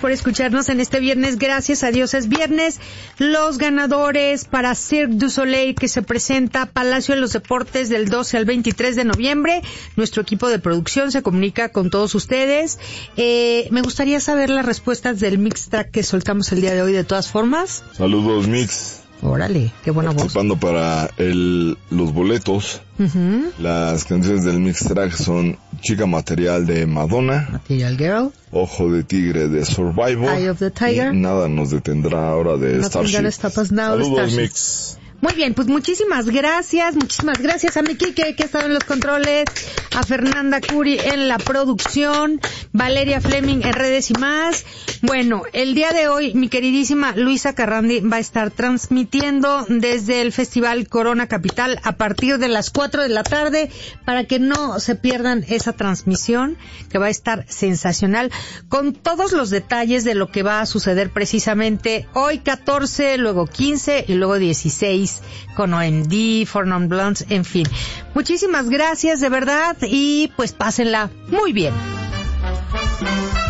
por escucharnos en este viernes. Gracias a Dios es viernes. Los ganadores para Cirque du Soleil, que se presenta Palacio de los Deportes del 12 al 23 de noviembre. Nuestro equipo de producción se comunica con todos ustedes. Me gustaría saber las respuestas del Mix Track que soltamos el día de hoy de todas formas. Saludos, Mix. Órale, qué buena voz. Participando para los boletos. Las canciones del Mix Track son Chica Material de Madonna, Material Girl, Ojo de Tigre de Survivor, Eye of the Tiger, y Nada nos detendrá ahora de Starship. Saludos, Starship. Mix. Muy bien, pues muchísimas gracias a mi Quique, que ha estado en los controles, a Fernanda Curi en la producción, Valeria Fleming en redes y más. Bueno, el día de hoy mi queridísima Luisa Carrandi va a estar transmitiendo desde el Festival Corona Capital a partir de las 4 de la tarde, para que no se pierdan esa transmisión, que va a estar sensacional, con todos los detalles de lo que va a suceder precisamente hoy 14, luego 15 y luego 16. Con OMD, For Non Blondes, en fin. Muchísimas gracias, de verdad, y pues pásenla muy bien.